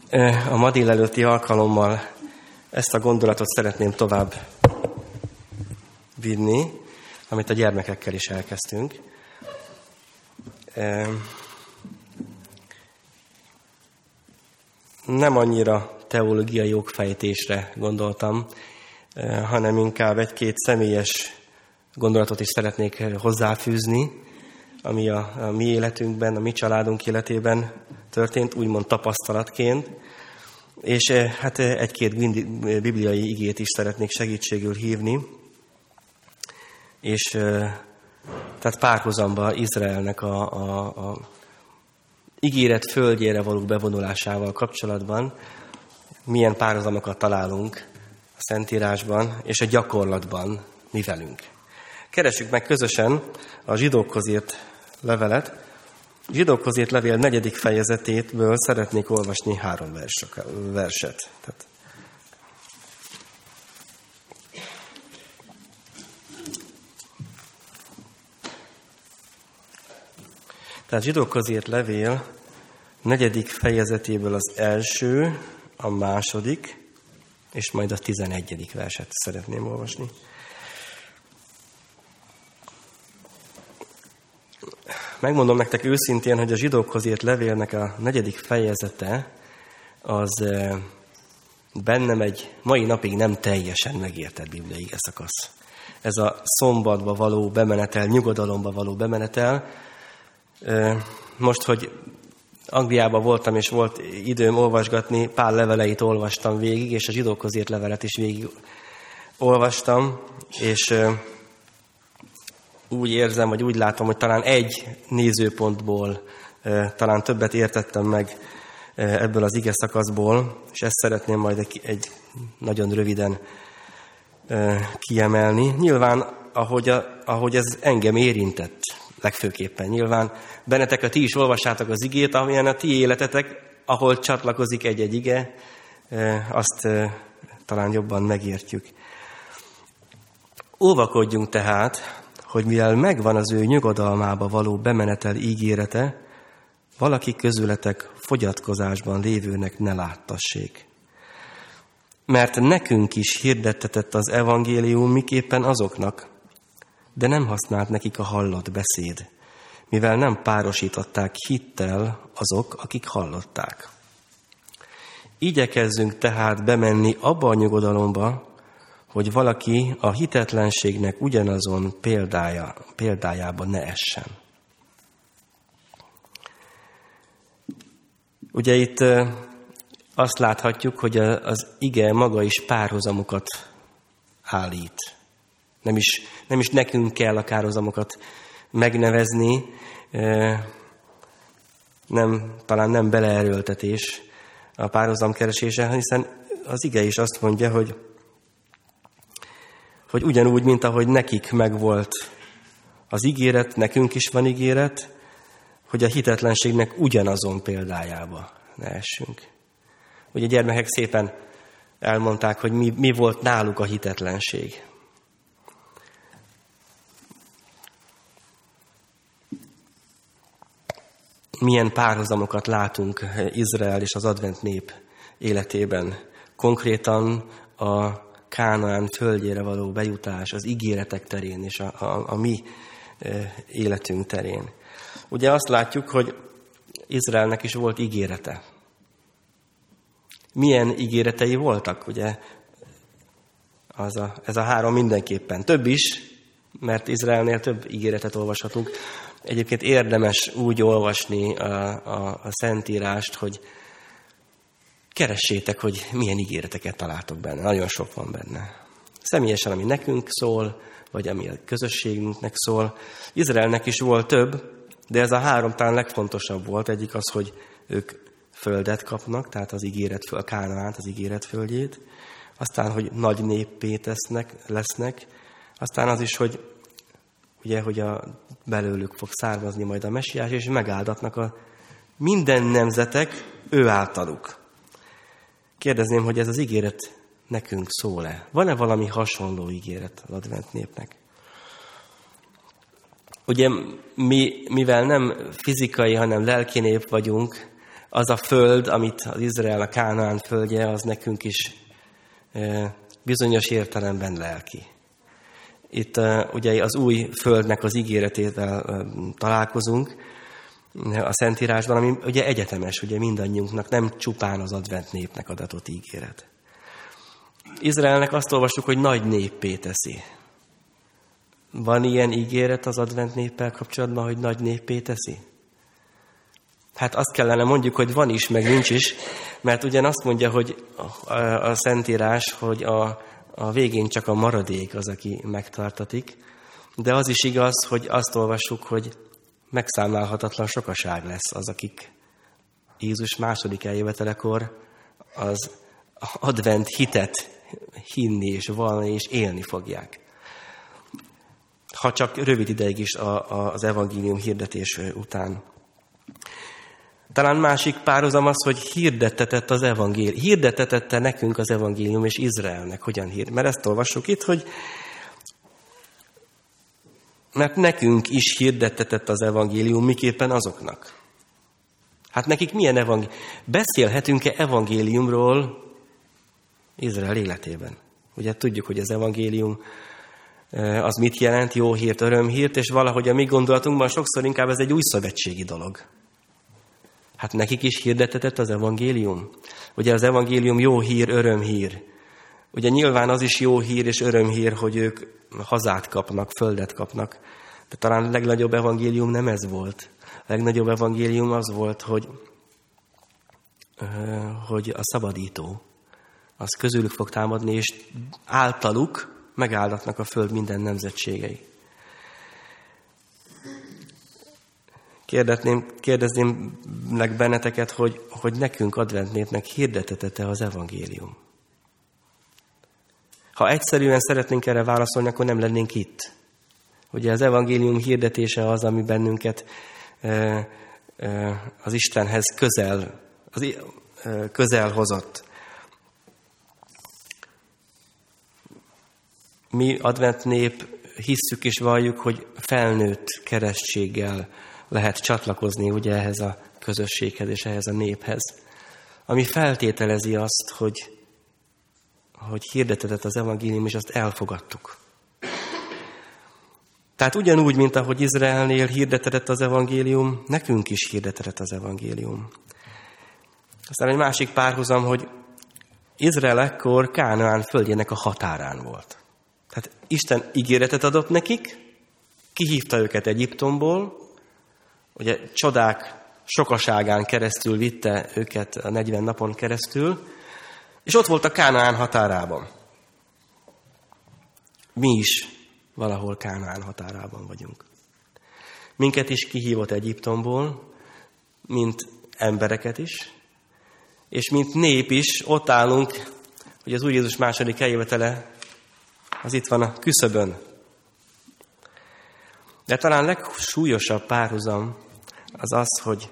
A ma délelőtti alkalommal ezt a gondolatot szeretném tovább vinni, amit a gyermekekkel is elkezdtünk. Nem annyira teológiai okfejtésre gondoltam, hanem inkább egy-két személyes gondolatot is szeretnék hozzáfűzni, ami a mi életünkben, a mi családunk életében történt, úgymond tapasztalatként. És hát egy-két bibliai igét is szeretnék segítségül hívni. És tehát párhuzamba Izraelnek a ígéret földjére való bevonulásával kapcsolatban milyen párhuzamokat találunk a Szentírásban és a gyakorlatban mi velünk. Keressük meg közösen a Zsidókhoz írt levelet. A Zsidókhoz írt levél 4. fejezetéből szeretnék olvasni 3 verset. Tehát Zsidókhoz írt levél 4. fejezetéből az első, a második, és majd a 11. verset szeretném olvasni. Megmondom nektek őszintén, hogy a Zsidókhoz írt levélnek a 4. fejezete az bennem egy mai napig nem teljesen megértett bibliai igeszakasz. Ez a szombatba való bemenetel, nyugodalomba való bemenetel. Most, hogy Angliában voltam, és volt időm olvasgatni, Pál leveleit olvastam végig, és a Zsidókhoz írt levelet is végig olvastam, és úgy érzem, vagy úgy látom, hogy talán egy nézőpontból talán többet értettem meg ebből az ige szakaszból, és ezt szeretném majd egy nagyon röviden kiemelni. Nyilván, ahogy ez engem érintett legfőképpen. Nyilván benneteket ti is olvassátok az igét, amilyen a ti életetek, ahol csatlakozik egy-egy ige, azt talán jobban megértjük. Óvakodjunk tehát, hogy mivel megvan az ő nyugodalmába való bemenetel ígérete, valaki közületek fogyatkozásban lévőnek ne láttassék. Mert nekünk is hirdettetett az evangélium miképpen azoknak, de nem használt nekik a hallott beszéd, mivel nem párosították hittel azok, akik hallották. Igyekezzünk tehát bemenni abba a nyugodalomba, hogy valaki a hitetlenségnek ugyanazon példájába ne essen. Ugye itt azt láthatjuk, hogy az ige maga is párhuzamokat állít. Nem is nekünk kell a párhuzamokat megnevezni, talán nem beleerőltetés a párhuzam keresése, hiszen az ige is azt mondja, hogy ugyanúgy, mint ahogy nekik megvolt az ígéret, nekünk is van ígéret, hogy a hitetlenségnek ugyanazon példájába ne essünk. Ugye a gyermekek szépen elmondták, hogy mi volt náluk a hitetlenség. Milyen párhuzamokat látunk Izrael és az advent nép életében. Konkrétan a Kánaán földjére való bejutás, az ígéretek terén és a mi életünk terén. Ugye azt látjuk, hogy Izraelnek is volt ígérete. Milyen ígéretei voltak, ugye? Ez a 3 mindenképpen. Több is, mert Izraelnél több ígéretet olvashatunk. Egyébként érdemes úgy olvasni a Szentírást, hogy keressétek, hogy milyen ígéreteket találtok benne. Nagyon sok van benne. Személyesen, ami nekünk szól, vagy ami a közösségünknek szól. Izraelnek is volt több, de ez a 3 talán legfontosabb volt. Egyik az, hogy ők földet kapnak, tehát az ígéret, Kánaánt, az ígéret földjét. Aztán, hogy nagy néppé lesznek. Aztán az is, hogy ugye, hogy belőlük fog származni majd a mesiás, és megáldatnak a minden nemzetek ő általuk. Kérdezném, hogy ez az ígéret nekünk szól-e? Van-e valami hasonló ígéret az advent népnek? Ugye mivel nem fizikai, hanem lelki nép vagyunk, az a föld, amit az Izrael, a Kánaán földje, az nekünk is bizonyos értelemben lelki. Itt ugye az új földnek az ígéretével találkozunk a Szentírásban, ami ugye egyetemes, ugye mindannyiunknak, nem csupán az advent népnek adatott ígéret. Izraelnek azt olvassuk, hogy nagy néppé teszi. Van ilyen ígéret az advent néppel kapcsolatban, hogy nagy néppé teszi? Hát azt kellene mondjuk, hogy van is, meg nincs is, mert ugyan azt mondja, hogy a Szentírás, hogy a végén csak a maradék az, aki megtartatik, de az is igaz, hogy azt olvassuk, hogy megszámlálhatatlan sokaság lesz az, akik Jézus második eljövetelekor az advent hitet hinni és vallani és élni fogják. Ha csak rövid ideig is az evangélium hirdetés után. Talán másik párhuzam az, hogy hirdettetett az evangélium. Hirdettetette nekünk az evangélium és Izraelnek hogyan hirdet. Mert ezt olvassuk itt, hogy mert nekünk is hirdettetett az evangélium, miképpen azoknak. Hát nekik milyen evangélium? Beszélhetünk-e evangéliumról Izrael életében? Ugye tudjuk, hogy az evangélium az mit jelent, jó hírt, örömhírt, és valahogy a mi gondolatunkban sokszor inkább ez egy újszövetségi dolog. Hát nekik is hirdettetett az evangélium. Ugye az evangélium jó hír, örömhír. Ugye nyilván az is jó hír és örömhír, hogy ők hazát kapnak, földet kapnak. De talán a legnagyobb evangélium nem ez volt. A legnagyobb evangélium az volt, hogy a szabadító az közülük fog támadni, és általuk megáldatnak a föld minden nemzetségei. Kérdezném benneteket, hogy nekünk adventnépnek hirdettetett-e az evangélium? Ha egyszerűen szeretnénk erre válaszolni, akkor nem lennénk itt. Ugye az evangélium hirdetése az, ami bennünket az Istenhez közel hozott. Mi advent nép hisszük és valljuk, hogy felnőtt keresztséggel lehet csatlakozni ugye ehhez a közösséghez és ehhez a néphez. Ami feltételezi azt, hogy hirdetett az evangélium, és azt elfogadtuk. Tehát ugyanúgy, mint ahogy Izraelnél hirdetett az evangélium, nekünk is hirdetett az evangélium. Aztán egy másik párhuzam, hogy Izrael ekkor Kánaán földjének a határán volt. Tehát Isten ígéretet adott nekik, kihívta őket Egyiptomból, ugye csodák sokaságán keresztül vitte őket a 40 napon keresztül, és ott volt a Kánaán határában. Mi is valahol Kánaán határában vagyunk. Minket is kihívott Egyiptomból, mint embereket is, és mint nép is ott állunk, hogy az Úr Jézus második eljövetele az itt van a küszöbön. De talán legsúlyosabb párhuzam az az, hogy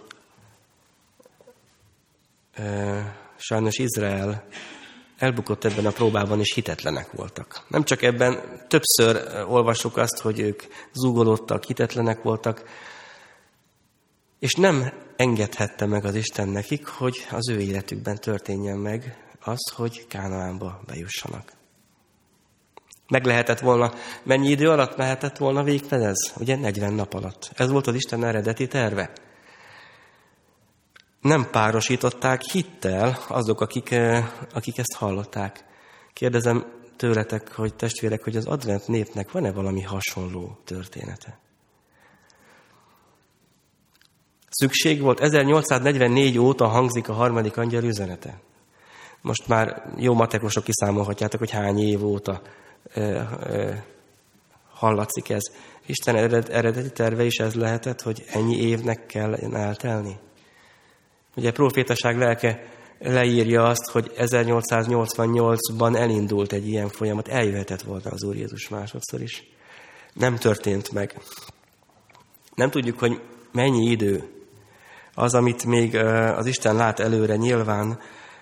sajnos Izrael elbukott ebben a próbában, és hitetlenek voltak. Nem csak ebben, többször olvassuk azt, hogy ők zúgolódtak, hitetlenek voltak, és nem engedhette meg az Isten nekik, hogy az ő életükben történjen meg az, hogy Kánaánba bejussanak. Meg lehetett volna, mennyi idő alatt lehetett volna végfedez? Ugye 40 nap alatt. Ez volt az Isten eredeti terve. Nem párosították hittel azok, akik ezt hallották. Kérdezem tőletek, hogy testvérek, hogy az advent népnek van-e valami hasonló története? Szükség volt, 1844 óta hangzik a harmadik angyal üzenete. Most már jó matekosok kiszámolhatjátok, hogy hány év óta hallatszik ez. Isten eredeti terve is ez lehetett, hogy ennyi évnek kell eltelni. Ugye a profétaság lelke leírja azt, hogy 1888-ban elindult egy ilyen folyamat, eljöhetett volna az Úr Jézus másodszor is. Nem történt meg. Nem tudjuk, hogy mennyi idő az, amit még az Isten lát előre nyilván,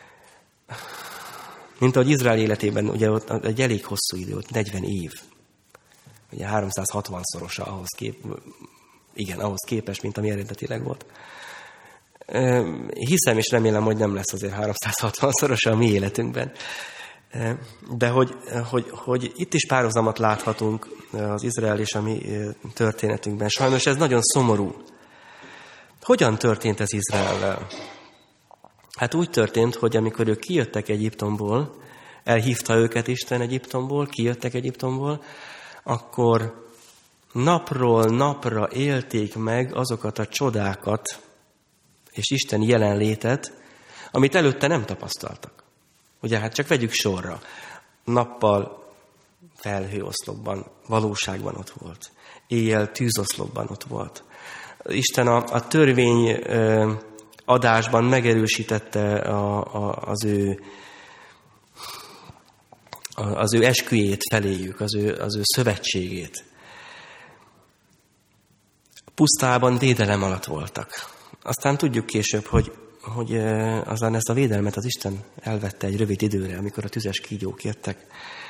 mint ahogy Izrael életében, ugye ott egy elég hosszú idő, 40 év. Ugye 360-szorosa ahhoz képest, mint ami eredetileg volt. Hiszem és remélem, hogy nem lesz azért 360-szoros a mi életünkben. De hogy itt is párhuzamot láthatunk az Izrael és a mi történetünkben. Sajnos ez nagyon szomorú. Hogyan történt ez Izraellel? Hát úgy történt, hogy amikor ők kijöttek Egyiptomból, elhívta őket Isten Egyiptomból, kijöttek Egyiptomból, akkor napról napra élték meg azokat a csodákat és Isten jelenlétet, amit előtte nem tapasztaltak. Ugye, hát csak vegyük sorra. Nappal felhőoszlopban, valóságban ott volt. Éjjel tűzoszlopban ott volt. Isten a törvény adásban megerősítette az ő esküjét feléjük, az ő szövetségét. Pusztában védelem alatt voltak. Aztán tudjuk később, hogy aztán ezt a védelmet az Isten elvette egy rövid időre, amikor a tüzes kígyók jöttek.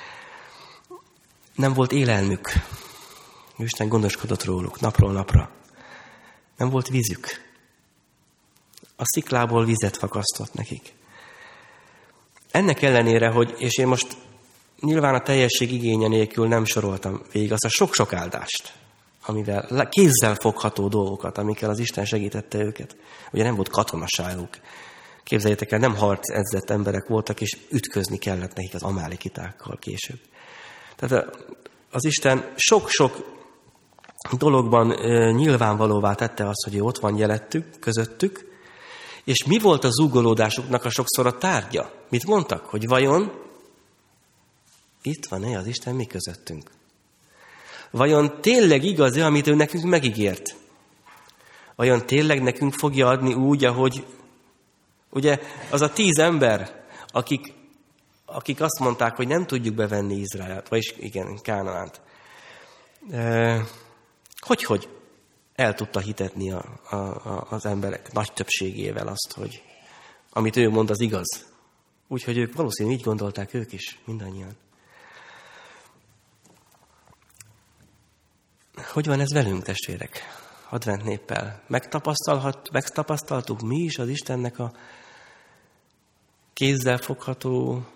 Nem volt élelmük. Isten gondoskodott róluk napról napra. Nem volt vízük. A sziklából vizet fakasztott nekik. Ennek ellenére, és én most nyilván a teljesség igénye nélkül nem soroltam végig azt a sok-sok áldást, amivel kézzel fogható dolgokat, amikkel az Isten segítette őket. Ugye nem volt katonaságuk. Képzeljétek el, nem harcedzett emberek voltak, és ütközni kellett nekik az amálikitákkal később. Tehát az Isten sok-sok dologban nyilvánvalóvá tette azt, hogy ő ott van jelettük, közöttük, és mi volt a zúgolódásuknak a sokszor a tárgya? Mit mondtak? Hogy vajon itt van-e az Isten mi közöttünk? Vajon tényleg igaz-e, amit ő nekünk megígért? Vajon tényleg nekünk fogja adni úgy, ahogy... Ugye az a 10 ember, akik azt mondták, hogy nem tudjuk bevenni Izraelt, vagyis igen, Kánaánt. Hogy el tudta hitetni az emberek nagy többségével azt, hogy amit ő mond, az igaz. Úgyhogy ők valószínűleg így gondolták ők is, mindannyian. Hogy van ez velünk, testvérek? Advent néppel. Megtapasztaltuk mi is az Istennek a kézzel fogható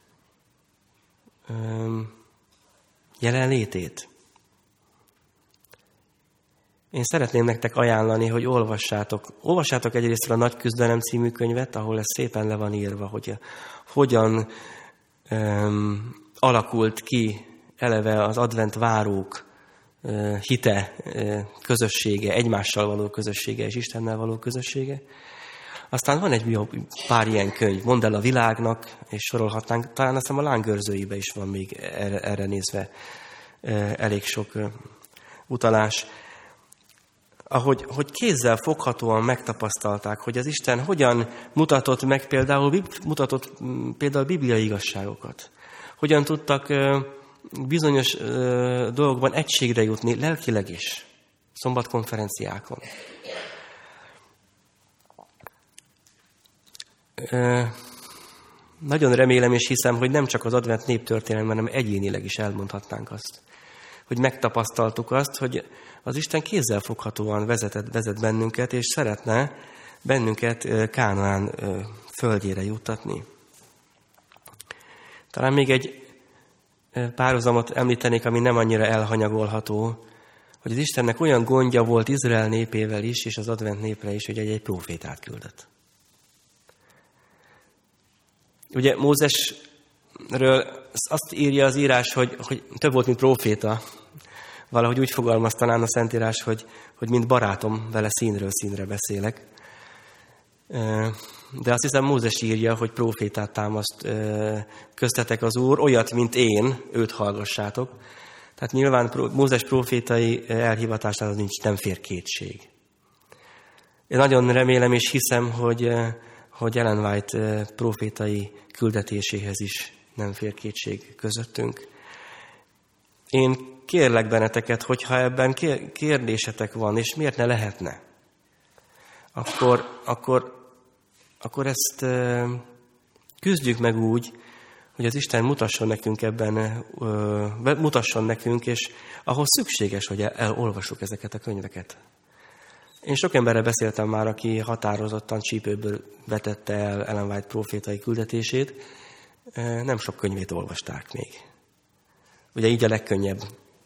jelenlétét? Én szeretném nektek ajánlani, hogy olvassátok egyrészt a Nagy Küzdelem című könyvet, ahol ez szépen le van írva, hogy hogyan alakult ki eleve az advent várók hite közössége, egymással való közössége és Istennel való közössége. Aztán van egy pár ilyen könyv, Mondd el a világnak, és sorolhatnánk, talán azt hiszem a Lángőrzőibe is van még erre nézve elég sok utalás. Hogy kézzel foghatóan megtapasztalták, hogy az Isten hogyan mutatott meg például bibliai igazságokat. Hogyan tudtak bizonyos dolgokban egységre jutni, lelkileg is, szombatkonferenciákon. Nagyon remélem és hiszem, hogy nem csak az advent néptörténelemben, hanem egyénileg is elmondhatnánk azt, hogy megtapasztaltuk azt, hogy az Isten kézzelfoghatóan vezet bennünket, és szeretne bennünket Kánaán földjére juttatni. Talán még egy párhuzamot említenék, ami nem annyira elhanyagolható, hogy az Istennek olyan gondja volt Izrael népével is, és az advent népre is, hogy egy prófétát küldött. Ugye Mózesről azt írja az írás, hogy több volt, mint próféta. Valahogy úgy fogalmaztanán a Szentírás, hogy mint barátom, vele színről színre beszélek. De azt hiszem Mózes írja, hogy prófétát támaszt köztetek az Úr, olyat, mint én, őt hallgassátok. Tehát nyilván Mózes prófétai elhivatásához nem fér kétség. Én nagyon remélem és hiszem, hogy Ellen White prófétai küldetéséhez is nem fér kétség közöttünk. Én kérlek benneteket, hogyha ebben kérdésetek van, és miért ne lehetne, akkor ezt küzdjük meg úgy, hogy az Isten mutasson nekünk, és ahhoz szükséges, hogy elolvassuk ezeket a könyveket. Én sok emberrel beszéltem már, aki határozottan csípőből vetette el Ellen White prófétai küldetését. Nem sok könyvét olvasták még. Ugye így a legkönnyebb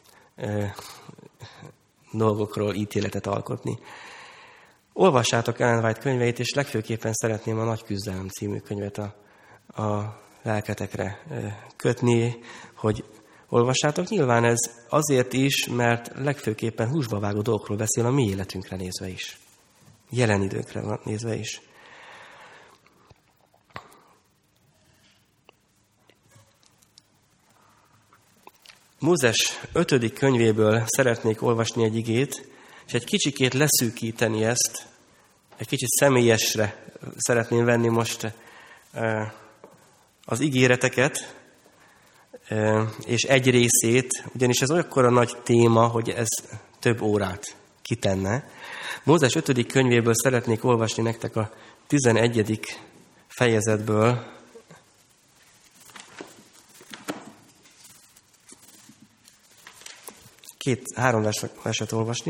dolgokról ítéletet alkotni. Olvassátok Ellen White könyveit, és legfőképpen szeretném a Nagy Küzdelem című könyvet a lelketekre kötni, hogy olvassátok. Nyilván ez azért is, mert legfőképpen húsba vágó dolgokról beszél a mi életünkre nézve is. Jelen időkre nézve is. Mózes 5. könyvéből szeretnék olvasni egy igét, és egy kicsikét leszűkíteni ezt, egy kicsit személyesre szeretném venni most az ígéreteket, és egy részét, ugyanis ez olyankora nagy téma, hogy ez több órát kitenne. Mózes 5. könyvéből szeretnék olvasni nektek a 11. fejezetből. Három verset olvasni.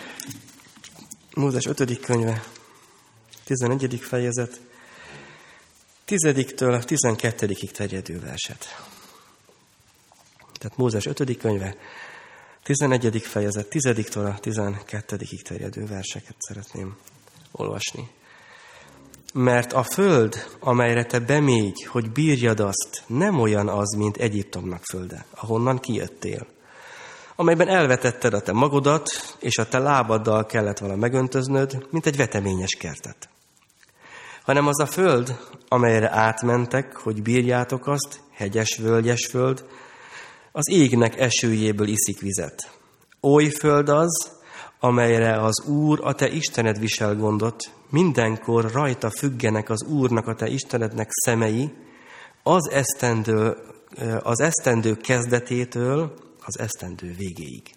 Mózes 5. könyve, 11. fejezet, 10-től 12-ig terjedő verset. Tehát Mózes 5. könyve, 11. fejezet, 10-től 12-ig terjedő verseket szeretném olvasni. Mert a föld, amelyre te bemégy, hogy bírjad azt, nem olyan az, mint Egyiptomnak földe, ahonnan kijöttél, amelyben elvetetted a te magodat, és a te lábaddal kellett vala megöntöznöd, mint egy veteményes kertet. Hanem az a föld, amelyre átmentek, hogy bírjátok azt, hegyes, völgyes föld, az égnek esőjéből iszik vizet. Oly föld az, amelyre az Úr, a te Istened visel gondot, mindenkor rajta függenek az Úrnak, a te Istenednek szemei, az esztendő kezdetétől az esztendő végéig.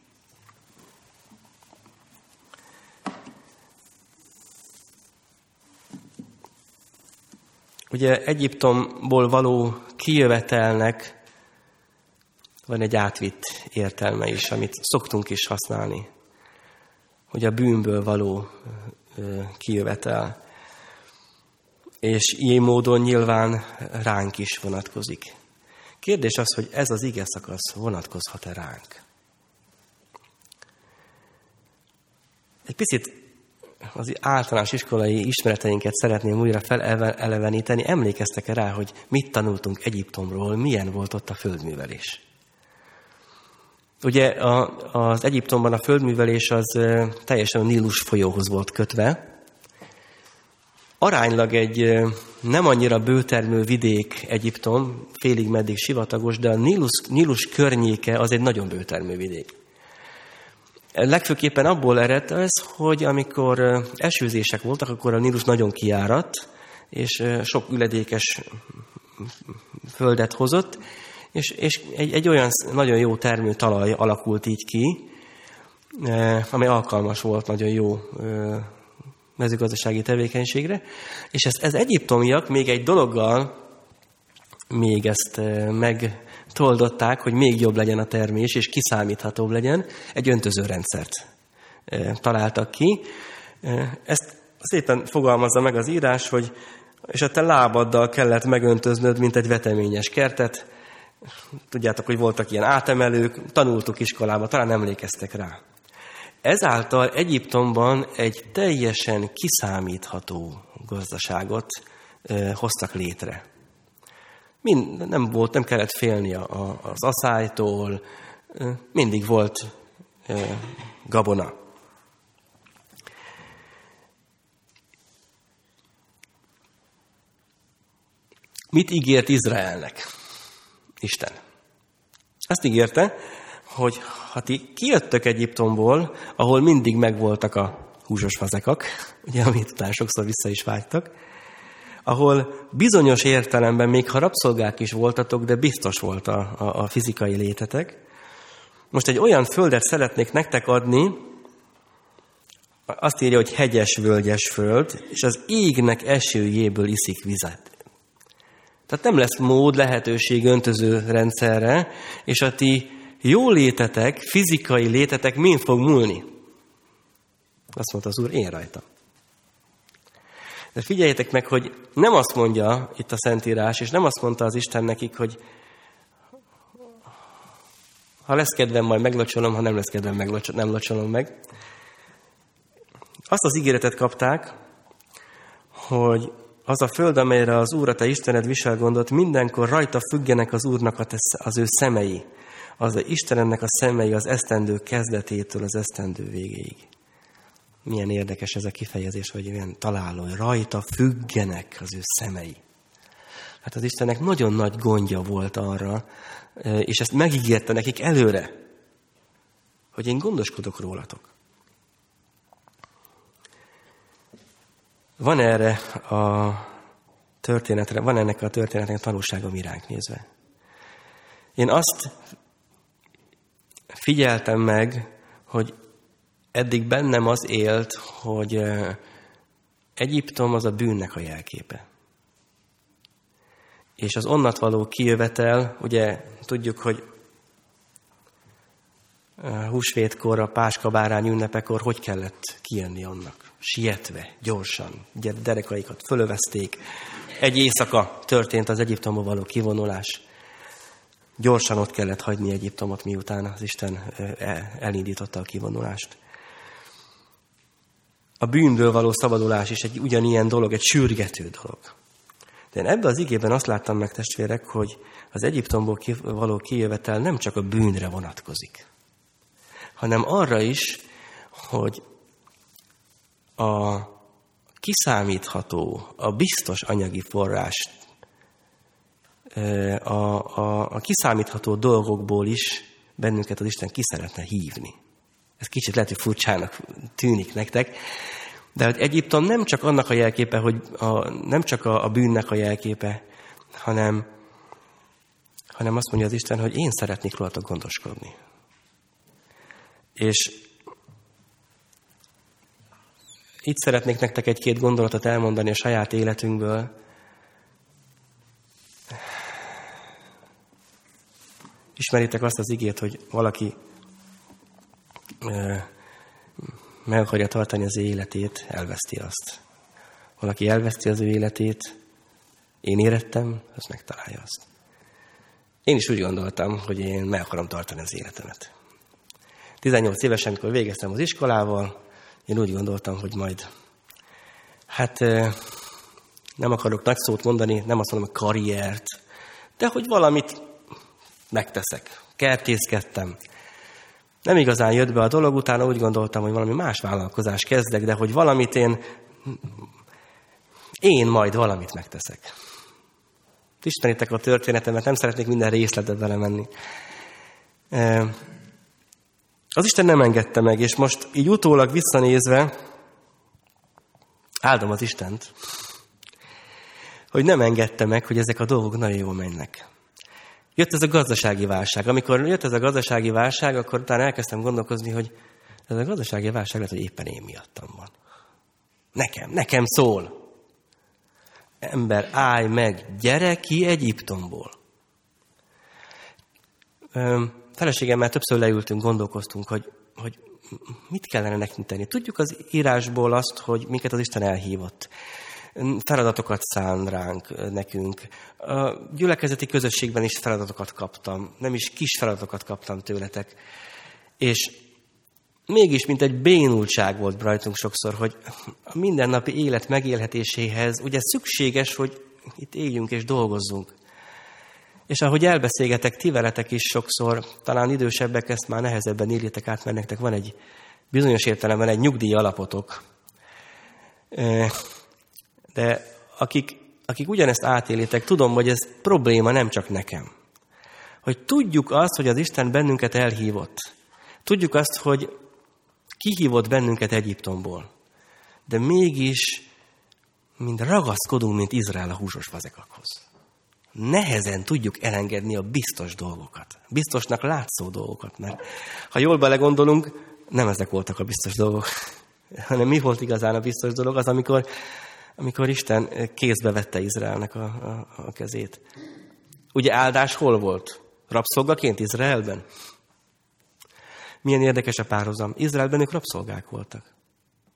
Ugye Egyiptomból való kijövetelnek van egy átvitt értelme is, amit szoktunk is használni, hogy a bűnből való kijövetel. És ilyen módon nyilván ránk is vonatkozik. Kérdés az, hogy ez az ige szakasz vonatkozhat-e ránk? Egy picit az általános iskolai ismereteinket szeretném újra feleleveníteni. Emlékeztek-e rá, hogy mit tanultunk Egyiptomról, milyen volt ott a földművelés? Ugye az Egyiptomban a földművelés az teljesen a Nílus folyóhoz volt kötve. Aránylag egy nem annyira bőtermő vidék Egyiptom, félig meddig sivatagos, de a Nílus környéke az egy nagyon bőtermő vidék. Legfőképpen abból ered ez, hogy amikor esőzések voltak, akkor a Nílus nagyon kiáradt, és sok üledékes földet hozott, és egy olyan nagyon jó termőtalaj alakult így ki, amely alkalmas volt nagyon jó mezőgazdasági tevékenységre. És ez egyiptomiak még egy dologgal még ezt megtoldották, hogy még jobb legyen a termés, és kiszámíthatóbb legyen, egy öntözőrendszert találtak ki. Ezt szépen fogalmazza meg az írás, hogy és a te lábaddal kellett megöntöznöd, mint egy veteményes kertet. Tudjátok, hogy voltak ilyen átemelők, tanultuk iskolában, talán emlékeztek rá. Ezáltal Egyiptomban egy teljesen kiszámítható gazdaságot hoztak létre. Nem kellett félni az aszálytól, mindig volt gabona. Mit ígért Izraelnek Isten? Azt ígérte, hogy ha ti kijöttök Egyiptomból, ahol mindig megvoltak a húsos fazekak, ugye, amit utána sokszor vissza is vágytak, ahol bizonyos értelemben, még ha rabszolgák is voltatok, de biztos volt a fizikai létetek. Most egy olyan földet szeretnék nektek adni, azt írja, hogy hegyes, völgyes föld, és az égnek esőjéből iszik vizet. Tehát nem lesz mód, lehetőség öntöző rendszerre, és a ti jó létetek, fizikai létetek mind fog múlni. Azt mondta az Úr, én rajtam. De figyeljétek meg, hogy nem azt mondja itt a Szentírás, és nem azt mondta az Isten nekik, hogy ha lesz kedvem, majd meglocsolom, ha nem lesz kedvem, nem locsolom meg. Azt az ígéretet kapták, hogy az a föld, amelyre az Úr, a te Istened visel gondot, mindenkor rajta függenek az Úrnak az ő szemei. Az Istenednek a szemei az esztendő kezdetétől az esztendő végéig. Milyen érdekes ez a kifejezés, hogy ilyen találó, hogy rajta függenek az ő szemei. Hát az Istennek nagyon nagy gondja volt arra, és ezt megígérte nekik előre, hogy én gondoskodok rólatok. Van erre a történetre, van ennek a történetnek tanulságom iránk nézve. Én azt figyeltem meg, hogy eddig bennem az élt, hogy Egyiptom az a bűnnek a jelképe. És az onnat való kijövetel, ugye tudjuk, hogy húsvétkor, a páskabárány ünnepekor hogy kellett kijönni annak? Sietve, gyorsan, derekaikat fölövezték. Egy éjszaka történt az Egyiptomba való kivonulás. Gyorsan ott kellett hagyni Egyiptomot, miután az Isten elindította a kivonulást. A bűnből való szabadulás is egy ugyanilyen dolog, egy sürgető dolog. De én ebben az igében azt láttam meg, testvérek, hogy az Egyiptomból való kijövetel nem csak a bűnre vonatkozik, hanem arra is, hogy a kiszámítható, a biztos anyagi forrást, a kiszámítható dolgokból is bennünket az Isten ki szeretne hívni. Ez kicsit lehet, hogy furcsának tűnik nektek, de hogy Egyiptom nem csak annak a jelképe, hogy nem csak a bűnnek a jelképe, hanem azt mondja az Isten, hogy én szeretnék rólatok gondoskodni. És itt szeretnék nektek egy-két gondolatot elmondani a saját életünkből. Ismeritek azt az igét, hogy valaki meg akarja tartani az ő életét, elveszti azt. Valaki elveszti az ő életét, én érettem, az megtalálja azt. Én is úgy gondoltam, hogy én meg akarom tartani az életemet. 18 évesen, amikor végeztem az iskolával, én úgy gondoltam, hogy majd, nem akarok nagy szót mondani, nem azt mondom, hogy karriert, de hogy valamit megteszek. Kertészkedtem. Nem igazán jött be a dolog, utána úgy gondoltam, hogy valami más vállalkozást kezdek, de hogy valamit én majd valamit megteszek. Ismeritek a történetemet, nem szeretnék minden részletbe belemenni. Az Isten nem engedte meg, és most így utólag visszanézve áldom az Istent, hogy nem engedte meg, hogy ezek a dolgok nagyon jól mennek. Jött ez a gazdasági válság. Amikor jött ez a gazdasági válság, akkor utána elkezdtem gondolkozni, hogy ez a gazdasági válság lehet, hogy éppen én miattam van. Nekem szól. Ember, állj meg, gyere ki Egyiptomból. Feleségemmel többször leültünk, gondolkoztunk, hogy mit kellene nekünk tenni. Tudjuk az írásból azt, hogy minket az Isten elhívott. Feladatokat szán ránk nekünk. A gyülekezeti közösségben is feladatokat kaptam. Nem is kis feladatokat kaptam tőletek. És mégis, mint egy bénultság volt rajtunk sokszor, hogy a mindennapi élet megélhetéséhez ugye szükséges, hogy itt éljünk és dolgozzunk. És ahogy elbeszélgetek ti veletek is sokszor, talán idősebbek ezt már nehezebben írjátok át, mert nektek van egy bizonyos értelemben egy nyugdíj alapotok. De akik ugyanezt átélitek, tudom, hogy ez probléma nem csak nekem. Hogy tudjuk azt, hogy az Isten bennünket elhívott. Tudjuk azt, hogy kihívott bennünket Egyiptomból. De mégis mind ragaszkodunk, mint Izrael a húsos fazekakhoz. Nehezen tudjuk elengedni a biztos dolgokat. Biztosnak látszó dolgokat, mert ha jól belegondolunk, nem ezek voltak a biztos dolgok, hanem mi volt igazán a biztos dolog, az amikor Isten kézbe vette Izraelnek a kezét. Ugye áldás hol volt? Rabszolgaként Izraelben? Milyen érdekes a párhuzam. Izraelben ők rabszolgák voltak.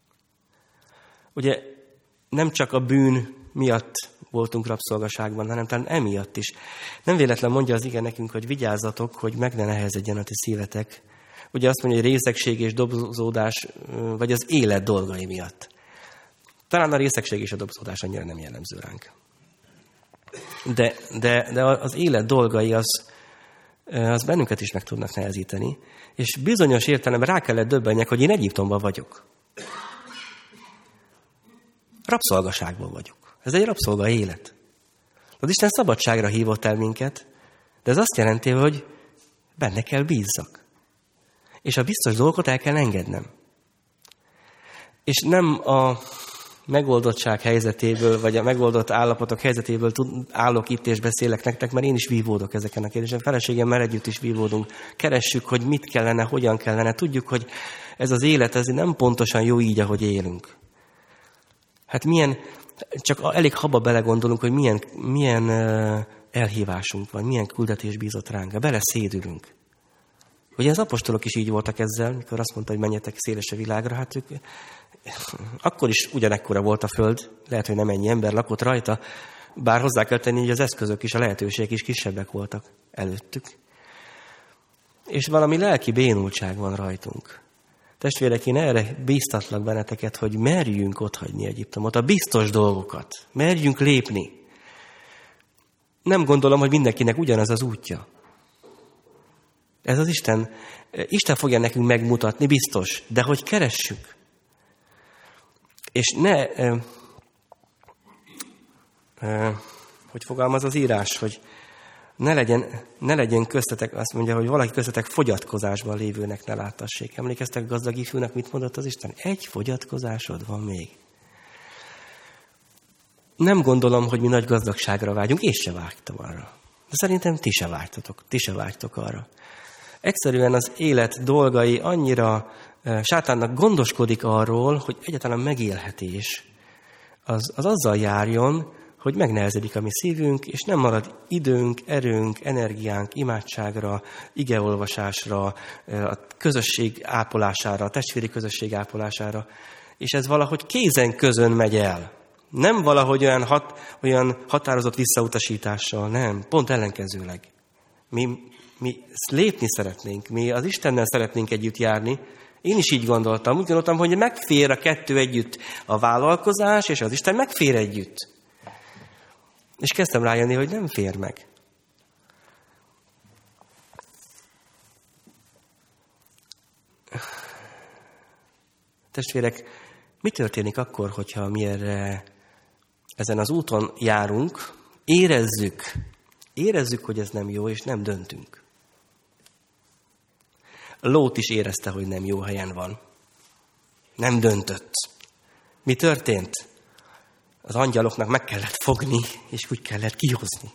Ugye nem csak a bűn miatt voltunk rabszolgaságban, hanem talán emiatt is. Nem véletlen mondja az ige nekünk, hogy vigyázzatok, hogy meg ne nehezedjen a ti szívetek. Ugye azt mondja, hogy részegség és dobzódás, vagy az élet dolgai miatt. Talán a részegség és a dobzódás annyira nem jellemző ránk. De az élet dolgai az bennünket is meg tudnak nehezíteni, és bizonyos értelemben rá kellett döbbenjek, hogy én Egyiptomban vagyok. Rabszolgaságban vagyok. Ez egy rabszolga élet. Az Isten szabadságra hívott el minket, de ez azt jelenti, hogy benne kell bízzak. És a biztos dolgokat el kell engednem. És nem a megoldottság helyzetéből, vagy a megoldott állapotok helyzetéből állok itt és beszélek nektek, mert én is vívódok ezeken a kérdésen. Feleségemmel együtt is vívódunk. Keressük, hogy mit kellene, hogyan kellene. Tudjuk, hogy ez az élet, ez nem pontosan jó így, ahogy élünk. Hát csak elég haba belegondolunk, hogy milyen elhívásunk van, milyen küldetés bízott ránk. Beleszédülünk. Ugye az apostolok is így voltak ezzel, mikor azt mondta, hogy menjetek széles a világra, hát ők akkor is ugyanekkora volt a föld, lehet, hogy nem ennyi ember lakott rajta, bár hozzá kell tenni, hogy az eszközök is, a lehetőségek is kisebbek voltak előttük. És valami lelki bénultság van rajtunk. Testvérek, én erre bíztatlak benneteket, hogy merjünk otthagyni Egyiptomot, a biztos dolgokat, merjünk lépni. Nem gondolom, hogy mindenkinek ugyanaz az útja. Ez az Isten fogja nekünk megmutatni, biztos, de hogy keressük. És hogy fogalmaz az írás, hogy ne legyen köztetek, azt mondja, hogy valaki köztetek fogyatkozásban lévőnek ne láttassék. Emlékeztek gazdag ifjúnak, mit mondott az Isten? Egy fogyatkozásod van még. Nem gondolom, hogy mi nagy gazdagságra vágyunk, és se vágytam arra. De szerintem ti se vágytok arra. Egyszerűen az élet dolgai annyira sátánnak gondoskodik arról, hogy egyáltalán megélhetés az azzal járjon, hogy megnehezedik a mi szívünk, és nem marad időnk, erőnk, energiánk, imádságra, igeolvasásra, a közösség ápolására, a testvéri közösség ápolására. És ez valahogy kézen közön megy el. Nem valahogy olyan határozott visszautasítással, nem, pont ellenkezőleg. Mi lépni szeretnénk, mi az Istennel szeretnénk együtt járni. Én is így gondoltam. Úgy gondoltam, hogy megfér a kettő együtt, a vállalkozás és az Isten megfér együtt. És kezdtem rájönni, hogy nem fér meg. Testvérek, mi történik akkor, hogyha mi ezen az úton járunk, érezzük, hogy ez nem jó, és nem döntünk. Lót is érezte, hogy nem jó helyen van. Nem döntött. Mi történt? Az angyaloknak meg kellett fogni, és úgy kellett kihozni.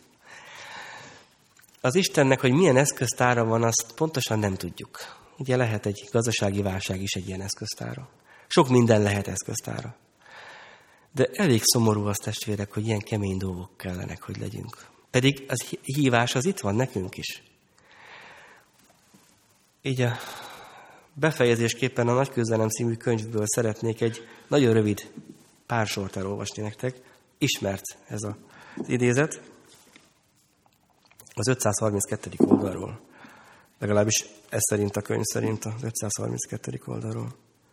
Az Istennek, hogy milyen eszköztára van, azt pontosan nem tudjuk. Ugye lehet egy gazdasági válság is egy ilyen eszköztára. Sok minden lehet eszköztára. De elég szomorú az, testvérek, hogy ilyen kemény dolgok kellenek, hogy legyünk. Pedig az hívás az itt van nekünk is. Így a befejezésképpen a Nagy Küzdelem című könyvből szeretnék egy nagyon rövid pár sort elolvasni nektek. Ismert ez az idézet. Az 532. oldalról. Legalábbis ez szerint a könyv szerint az 532. oldalról.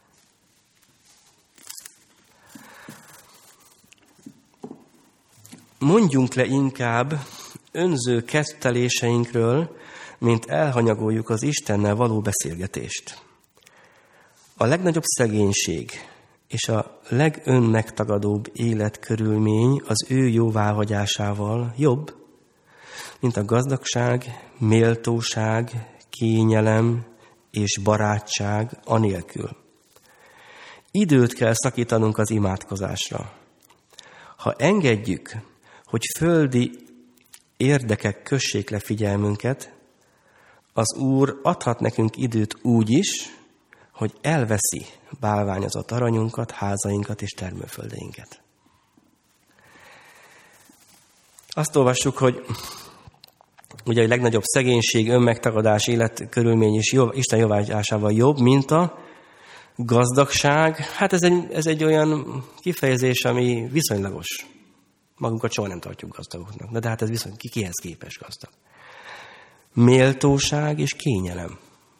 Mondjunk le inkább önző ketteléseinkről, mint elhanyagoljuk az Istennel való beszélgetést. A legnagyobb szegénység és a legönmegtagadóbb életkörülmény az ő jóváhagyásával jobb, mint a gazdagság, méltóság, kényelem és barátság anélkül. Időt kell szakítanunk az imádkozásra. Ha engedjük, hogy földi érdekek kössék le figyelmünket, az Úr adhat nekünk időt úgy is, hogy elveszi bálványozott aranyunkat, házainkat és termőföldeinket. Azt olvassuk, hogy ugye a legnagyobb szegénység, önmegtagadás, életkörülmény és Isten jóváhagyásával jobb, mint a Gazdagság, hát ez egy olyan kifejezés, ami viszonylagos. Magunkat soha nem tartjuk gazdagoknak, de hát ez viszont kihez képes gazdag. Méltóság és kényelem.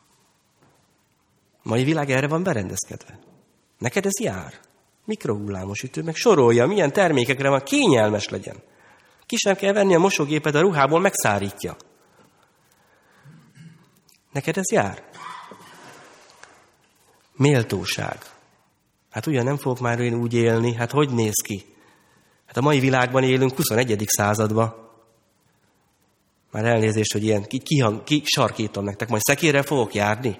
Mai világ erre van berendezkedve. Neked ez jár. Mikrohullámos ütő, meg sorolja, milyen termékekre van, kényelmes legyen. Ki sem kell venni a mosógépet a ruhából, megszárítja. Neked ez jár. Méltóság. Hát ugyan nem fogok már én úgy élni, hát hogy néz ki? Hát a mai világban élünk 21. században. Már elnézést, hogy ilyen sarkítom nektek, majd szekérrel fogok járni.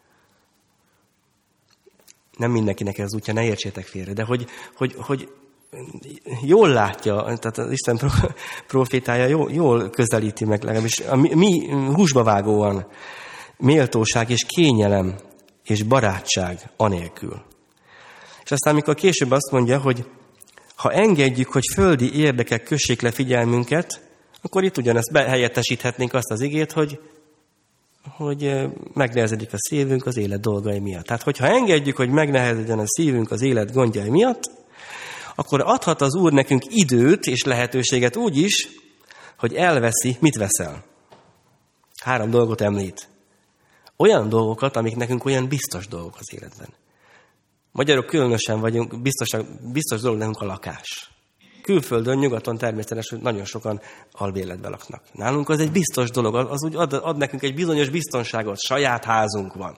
Nem mindenkinek ez útja, ne értsétek félre, de hogy jól látja, tehát az Isten profétája jól közelíti meg legalábbis, mi húsba vágóan méltóság és kényelem és barátság anélkül. És aztán, amikor később azt mondja, hogy ha engedjük, hogy földi érdekek kössék le figyelmünket, akkor itt ugyanezt behelyettesíthetnénk azt az igét, hogy megnehezedik a szívünk az élet dolgai miatt. Tehát, hogyha engedjük, hogy megnehezedjen a szívünk az élet gondjai miatt, akkor adhat az Úr nekünk időt és lehetőséget úgy is, hogy elveszi, mit veszel. 3 dolgot említ. Olyan dolgokat, amik nekünk olyan biztos dolgok az életben. Magyarok különösen vagyunk, biztos dolog nekünk a lakás. Külföldön, nyugaton természetes, hogy nagyon sokan albérletben laknak. Nálunk az egy biztos dolog, az úgy ad nekünk egy bizonyos biztonságot, saját házunk van.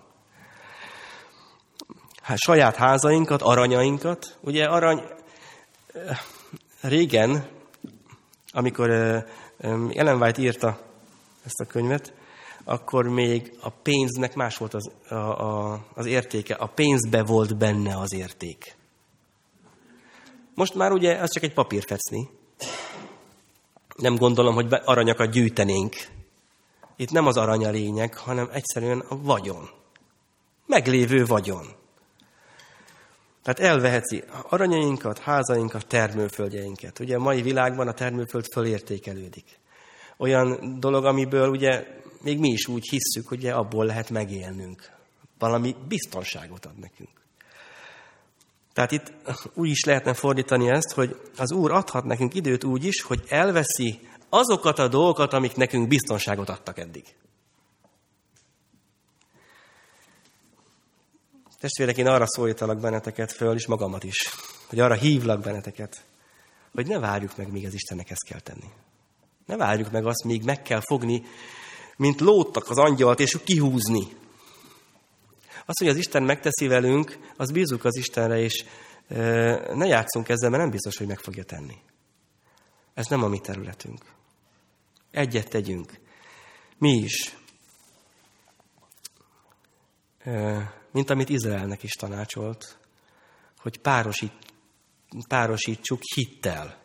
Hát saját házainkat, aranyainkat, ugye régen, amikor Ellen White írta ezt a könyvet, akkor még a pénznek más volt az értéke. A pénzbe volt benne az érték. Most már ugye az csak egy papírfecni. Nem gondolom, hogy aranyakat gyűjtenénk. Itt nem az arany a lényeg, hanem egyszerűen a vagyon. Meglévő vagyon. Tehát elveheti aranyainkat, házainkat, termőföldjeinket. Ugye a mai világban a termőföld fölértékelődik. Olyan dolog, amiből ugye még mi is úgy hisszük, hogy abból lehet megélnünk. Valami biztonságot ad nekünk. Tehát itt úgy is lehetne fordítani ezt, hogy az Úr adhat nekünk időt úgy is, hogy elveszi azokat a dolgokat, amik nekünk biztonságot adtak eddig. Testvérek, én arra szólítalak benneteket föl, és magamat is, hogy arra hívlak benneteket, hogy ne várjuk meg, míg az Istennek ezt kell tenni. Ne várjuk meg azt, míg meg kell fogni, mint Lótnak az angyalt, és kihúzni. Azt, hogy az Isten megteszi velünk, az bízzuk az Istenre, és ne játszunk ezzel, mert nem biztos, hogy meg fogja tenni. Ez nem a mi területünk. Egyet tegyünk. Mi is. Mint amit Izraelnek is tanácsolt, hogy párosítsuk hittel.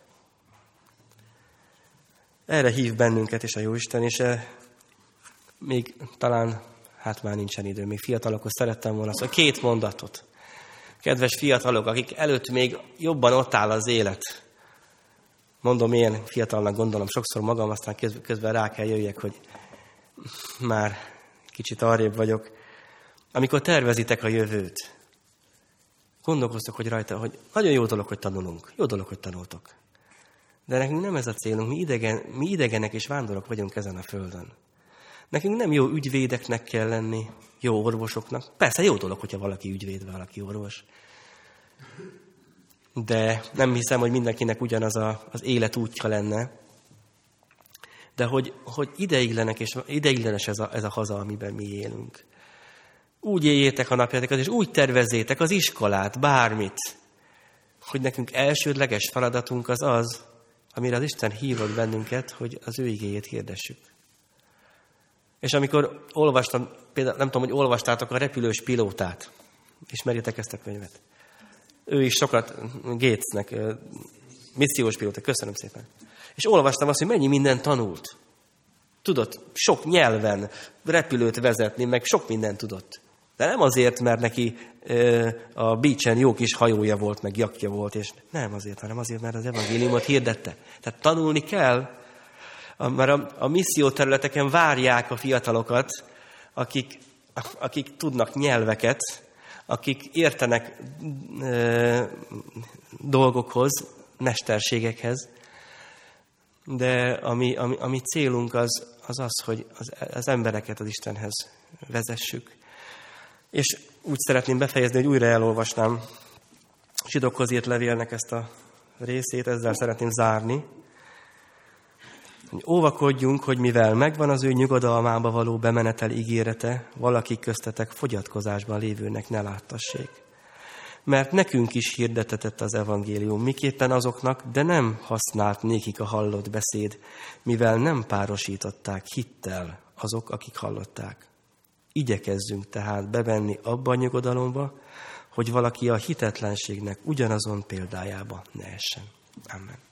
Erre hív bennünket is a Jóisten, és még talán, hát már nincsen idő, még fiatalokhoz szerettem volna szóval 2 mondatot. Kedves fiatalok, akik előtt még jobban ott áll az élet. Mondom, én fiatalnak gondolom sokszor magam, aztán közben rá kell jöjjek, hogy már kicsit arrébb vagyok. Amikor tervezitek a jövőt, gondolkoztok, hogy rajta, hogy nagyon jó dolog, hogy tanulunk. Jó dolog, hogy tanultok. De nekünk nem ez a célunk, mi idegenek és vándorok vagyunk ezen a földön. Nekünk nem jó ügyvédeknek kell lenni, jó orvosoknak. Persze jó dolog, hogyha valaki ügyvéd, valaki orvos. De nem hiszem, hogy mindenkinek ugyanaz az életútja lenne. De hogy ideiglenes ez a haza, amiben mi élünk. Úgy éljétek a napjáteket, és úgy tervezzétek az iskolát, bármit, hogy nekünk elsődleges feladatunk az, amire az Isten hívott bennünket, hogy az ő igéjét hirdessük. És amikor olvastam, például nem tudom, hogy olvastátok a repülős pilótát. Ismerjétek ezt a könyvet? Ő is sokat, Gatesnek, missziós pilóta, köszönöm szépen. És olvastam azt, hogy mennyi mindent tanult. Tudott sok nyelven repülőt vezetni, meg sok mindent tudott. De nem azért, mert neki a beachen jó kis hajója volt, meg jakja volt, és nem azért, hanem azért, mert az evangéliumot hirdette. Tehát tanulni kell, mert a misszió területeken várják a fiatalokat, akik tudnak nyelveket, akik értenek dolgokhoz, mesterségekhez, de ami célunk az, hogy az embereket az Istenhez vezessük. És úgy szeretném befejezni, hogy újra elolvasnám Zsidókhoz írt levélnek ezt a részét, ezzel szeretném zárni. Óvakodjunk, hogy mivel megvan az ő nyugodalmába való bemenetel ígérete, valaki köztetek fogyatkozásban lévőnek ne láttassék. Mert nekünk is hirdetetett az evangélium, miképpen azoknak, de nem használt nékik a hallott beszéd, mivel nem párosították hittel azok, akik hallották. Igyekezzünk tehát bevenni abba a nyugodalomba, hogy valaki a hitetlenségnek ugyanazon példájába ne essen. Amen.